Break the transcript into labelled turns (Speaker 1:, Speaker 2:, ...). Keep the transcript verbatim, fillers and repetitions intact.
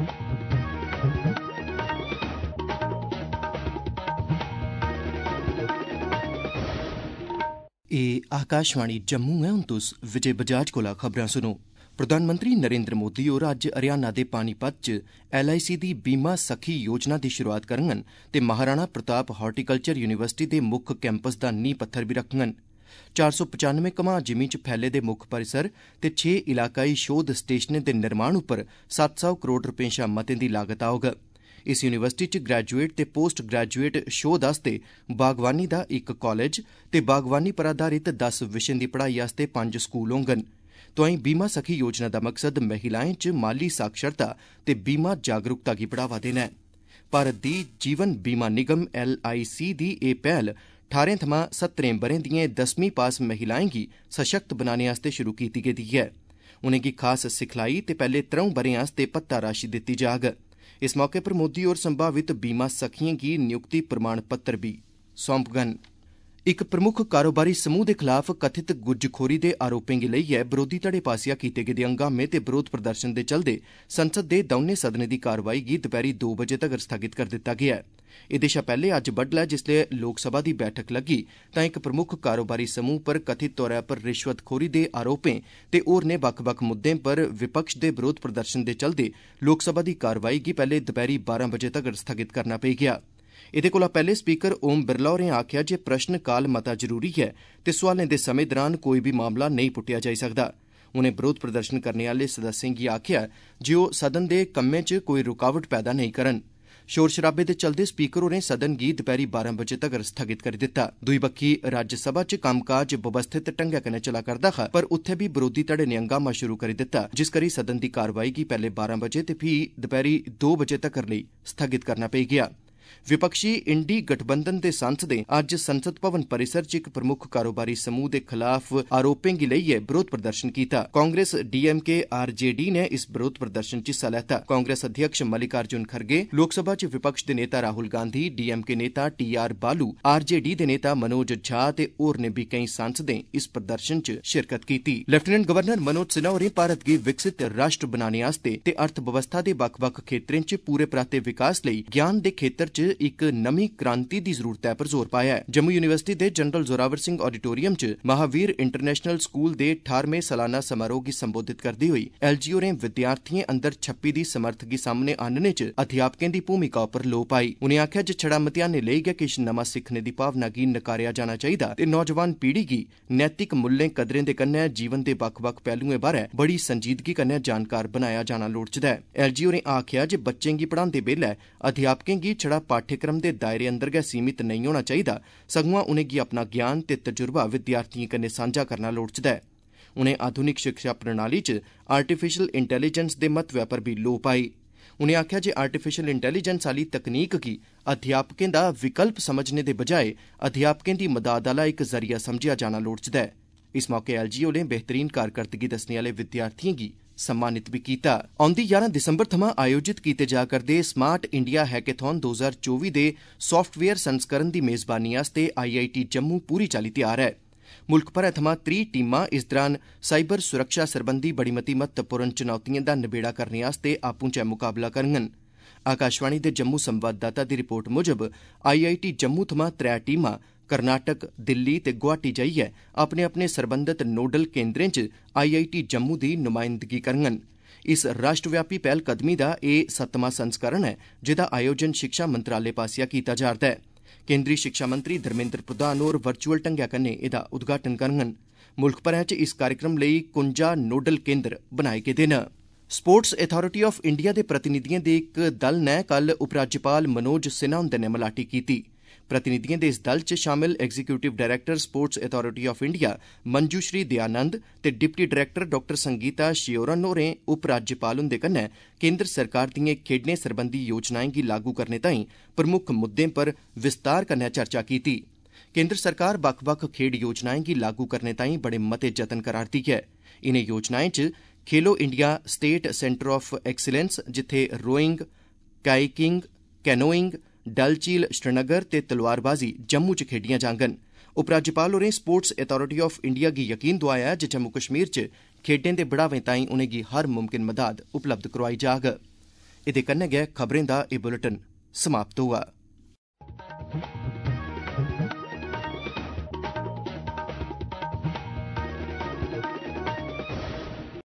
Speaker 1: ए आकाशवाणी जम्मू है। हुण तुस विजय बजाज कोला खबरां सुनो। प्रधानमंत्री नरेंद्र मोदी होर अज्ज हरियाणा दे पानीपत च एल आई सी दी बीमा सखी योजना दी शुरुआत करङन ते महाराणा प्रताप हार्टिकल्चर यूनीवर्सिटी दे मुक्ख कैंपस दा नींह पत्थर भी रखङन। चार सौ पचानवे कमा जिमी च फैले दे मुक्ख परिसर ते छे इलाकाई शोध स्टेशनें दे निर्माण उप्पर सत्त सौ करोड़ रपें शा मतें दी लागत औग। इस यूनीवर्सिटी च ग्रेजुएट ते पोस्ट ग्रेजुएट शोध आस्ते बागवानी दा इक कालेज ते बागवानी पर आधारित दस विशें दी पढ़ाई आस्ते पंज स्कूल होङन। तोआईं बीमा सखी योजना दा मकसद महिलाएं च माली साक्षरता ते बीमा जागरूकता गी बढ़ावा देना ऐ। भारत दी जीवन बीमा निगम एल आई सी दी एह् पैह्ल ठारें थमां सत्तरें ब'रें दिएं दसमीं पास महिलाएं गी सशक्त बनाने आस्ते शुरू कीती गेदी ऐ। उनेंगी खास सिखलाई ते पैह्ले त्र'ऊं ब'रें आस्ते भत्ता राशि दित्ती जाग। इस मौके पर मोदी होर संभावित बीमा सखिएं गी नियुक्ति प्रमाण पत्र भी सौंपङन। इक प्रमुख कारोबारी समूह दे खलाफ कथित गुज्जखोरी दे आरोपें गी लेइयै बरोधी धड़े पास्सेआ कीते गेदे हंगामे ते बरोध प्रदर्शन दे चलदे संसद दे दौनें सदनें दी कारवाई गी दपैह्री दो बजे तगर स्थगित करी दित्ता गेआ ऐ। एह्दे शा पैह्ले अज्ज बड्डलै जिसलै लोकसभा दी बैठक लग्गी तां इक प्रमुख कारोबारी समूह पर कथित तौरा पर रिश्वतखोरी दे आरोपें ते होरनें बक्ख-बक्ख मुद्दें पर विपक्ष दे बरोध प्रदर्शन दे चलदे लोकसभा दी कारवाई गी पैह्ले दपैह्री बारां बजे तगर स्थगित करना पेई गेआ। एह्दे कोला पैह्ले स्पीकर ओम बिरला होरें आखेआ जे प्रश्न काल मता जरूरी ऐ ते सोआलें दे समें दरान कोई बी मामला नेईं पुट्टेआ जाई सकदा। उनें बरोध प्रदर्शन करने आह्ले सदस्यें गी आखेआ जे ओह् सदन दे कम्में च कोई रुकावट पैदा नेईं करन। शोर शराबे दे चलदे स्पीकर होरें सदन गी दपैह्री बारां बजे तगर स्थगित करी दित्ता। दूई बक्खी राज्यसभा च कम्मकाज बवस्थित ढंगै कन्नै चला करदा हा, पर उत्थे बी बरोधी धड़े ने हंगामा शुरू करी दित्ता, जिस करी सदन दी कारवाई गी पैह्ले बारां बजे ते फ्ही दपैह्री दो बजे तगर लेई स्थगित करना पेई गेआ। विपक्षी इंडी गठबंधन दे सांसदें अज्ज संसद भवन परिसर च इक प्रमुख कारोबारी समूह दे खलाफ आरोपें गी लेइयै बरोध प्रदर्शन कीता। कांग्रेस डीएमके आरजेडी ने इस बरोध प्रदर्शन च हिस्सा लैता। कांग्रेस अध्यक्ष मल्लिकार्जुन खड़गे, लोकसभा च विपक्ष दे नेता राहुल गांधी, डीएमके नेता टी आर बालू, आरजेडी दे नेता मनोज झा ते होरनें बी केईं सांसदें इस प्रदर्शन च शिरकत कीती। लेफ्टिनेंट गवर्नर मनोज सिन्हा होरें भारत गी विकसित राष्ट्र बनाने आस्ते ते अर्थव्यवस्था दे बक्ख-बक्ख खेत्रें च पूरे पराते विकास लेई ज्ञान दे खेत्तर च इक नमीं क्रांति दी जरूरत पर जोर पाया है। जम्मू यूनीवर्सिटी दे जनरल जोरावर सिंह ऑडिटोरियम च महावीर इंटरनेशनल स्कूल दे ठारहवें सालाना समारोह गी संबोधित करदे होई एलजी होरें विद्यार्थिएं अंदर छप्पी दी समर्थ गी सामने आह्नने च अध्यापकें दी भूमिका उप्पर लोऽ पाई। उनें आखेआ जे छड़ा मतेहानै लेई गै किश नमां सिक्खने दी भावना गी नकारेआ जाना चाहिदा ते नौजवान पीढ़ी गी नैतिक मुल्लें कदरें दे कन्नै जीवन दे बक्ख-बक्ख पहलुएं बारै बड़ी संजीदगी कन्नै जानकार बनाया जाना लोड़चदा ऐ। एलजी होरें आखेआ जे बच्चें गी पढ़ांदे बेल्लै अध्यापकें गी छड़ा पाठ्यक्रम दे दायरे अंदर गै सीमित नेईं होना चाहिदा, सगुआं उनेंगी अपना ज्ञान ते तजुर्बा विद्यार्थिएं कन्नै सांझा करना लोड़चदा ऐ। उनें आधुनिक शिक्षा प्रणाली च आर्टिफिशियल इंटैलीजेंस दे महत्वै पर भी लोऽ पाई। उनें आखेआ जे आर्टिफिशियल इंटैलीजेंस आह्ली तकनीक गी अध्यापकें दा विकल्प समझने दे बजाए अध्यापकें दी मदाद आह्ला इक जरिया समझेआ जाना लोड़चदा ऐ। इस मौके एलजी होरें बेहतरीन कारकर्दगी दस्सने आह्ले विद्यार्थिएं गी सम्मानित भी कीता। औंदी ञारां दिसंबर थमां आयोजित कीते जा करदे स्मार्ट इंडिया हैकेथॉन दो हज़ार चौबी दे सॉफ्टवेयर संस्करण दी मेज़बानी आस्ते आईआईटी जम्मू पूरी चाल्ली तैयार ऐ। मुल्ख भरै थमां त्रीह् टीमां इस दौरान साइबर सुरक्षा सरबंधी बड़ी मती महत्वपूर्ण चुनौतिएं दा नबेड़ा करने आस्ते आपूं चै मुकाबला करङन। आकाशवाणी दे जम्मू संवाददाता दी रिपोर्ट मुजब आईआईटी जम्मू थमां त्रै टीमां कर्नाटक, दिल्ली ते गुवाहाटी जाइयै अपने अपने सरबंधत नोडल केंद्रें च आईआईटी जम्मू दी नुमाइंदगी करङन। इस राष्ट्रव्यापी पैह्लकदमी दा एह् सत्तवां संस्करण ऐ, जेह्दा आयोजन शिक्षा मंत्रालय पास्सेआ कीता जा'रदा ऐ। केंद्री शिक्षा मंत्री धर्मेंद्र प्रधान होर वर्चुअल ढंगै कन्नै एह्दा उद्घाटन करङन। मुल्ख भरै च इस कार्यक्रम लेई कुंजा नोडल केंद्र बनाए गेदे न। स्पोर्ट्स अथॉरिटी ऑफ इंडिया दे प्रतिनिधिएं दे इक दल नै कल उपराज्यपाल मनोज सिन्हा हुंदे नै मलाटी कीती। प्रतिनिधिएं दे इस दल च शामिल executive director sports authority of India Manjushree Dayanand ते deputy director doctor Sangeeta Sheoran होरें उपराज्यपाल हुंदे कन्नै केंद्र सरकार दिएं खेड्ढें सरबंधी योजनाएं गी लागू करने ताईं प्रमुख मुद्दें पर विस्तार कन्नै चर्चा कीती। केंद्र सरकार बक्ख-बक्ख खेड्ढ योजनाएं गी लागू करने ताईं बड़े मते जतन करा'रदी ऐ। इनें योजनाएं च Khelo India state centre of excellence, जित्थे रोइंग, काइकिंग, कैनोइंग, डल झील श्रीनगर ते तलवारबाजी जम्मू च खेड्डियां जाङन। उपराज्यपाल होरें स्पोर्ट्स अथॉरिटी ऑफ इंडिया गी यकीन दोआया जे जम्मू कश्मीर च खेड्डें दे बढ़ावे ताईं उनेंगी हर मुमकिन मदाद उपलब्ध करोआई जाग। एह्दे कन्नै गै खबरें दा एह् बुलेटिन समाप्त होआ।